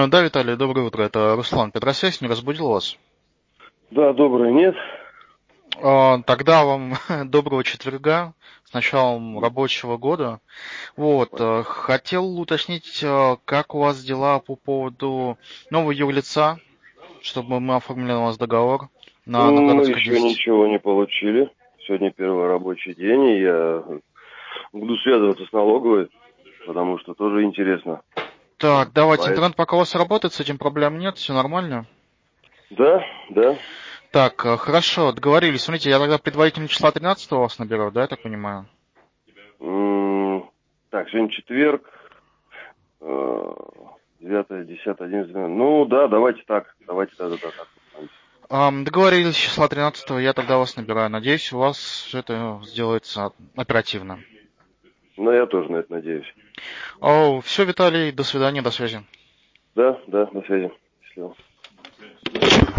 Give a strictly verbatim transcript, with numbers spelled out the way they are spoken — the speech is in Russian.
А, Да, Виталий, доброе утро. Это Руслан Петросвязь, не разбудил вас? Да, добрый, нет. А, Тогда вам доброго четверга, с началом рабочего года. Вот, э, хотел уточнить, э, как у вас дела по поводу нового юрлица, чтобы мы оформили на вас договор на Мы Новгородской еще десять. ничего не получили. Сегодня первый рабочий день, и я буду связываться с налоговой, потому что тоже интересно, Так, как давайте, поступает. интернет пока у вас работает, с этим проблем нет, все нормально? Да, да. Так, э, хорошо, договорились. Смотрите, я тогда предварительно числа тринадцатого вас наберу, да, я так понимаю? М, Так, сегодня четверг, э, девятое, десятое, одиннадцатое. Ну да, давайте так, давайте да-да-да, так поступаемся. Ам, договорились, числа тринадцатого я тогда вас набираю. Надеюсь, у вас все это сделается оперативно. Но я тоже на это надеюсь. О, все, Виталий, до свидания, до связи. Да, да, до связи. Счастливо.